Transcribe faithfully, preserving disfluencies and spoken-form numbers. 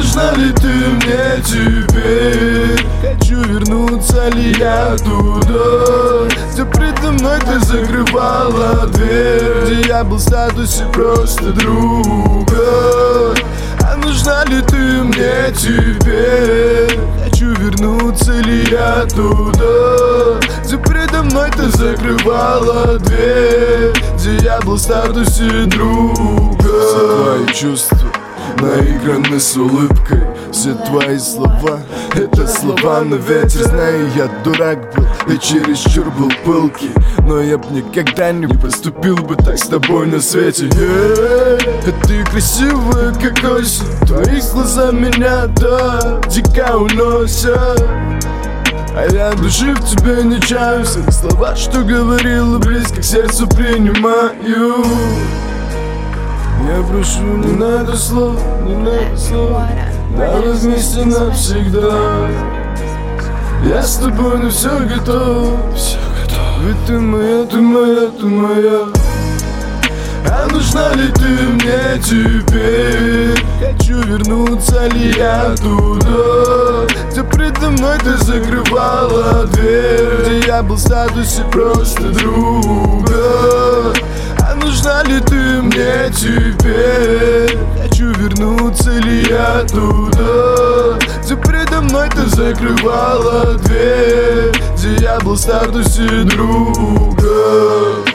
нужна ли ты мне теперь? Хочу вернуться ли я туда, где предо мной ты закрывала дверь, где я был в статусе просто друга. А нужна ли ты мне теперь? Хочу вернуться ли я туда, где предо мной ты закрывала дверь, где я был в статусе друга. Все твои чувства наиграны с улыбкой, все твои слова — это слова на ветер. Знаю, я дурак был и чересчур был пылкий, но я б никогда не поступил бы так с тобой на свете. Yeah. Ты красивая, как осень, твои глаза меня, да, дико уносят. А я души в тебе не чаю, все слова, что говорила, близко к сердцу принимаю. Я прошу, не надо слов, не надо слов, давай вместе навсегда. Я с тобой на все готов, все готов. Ведь ты моя, ты моя, ты моя. А нужна ли ты мне теперь? Хочу вернуться ли я туда, где предо мной ты закрывала дверь, где я был в статусе просто друга. А нужна ли ты мне теперь? Хочу вернуться ли я туда, где предо мной ты закрывала дверь, где я был в статусе друга.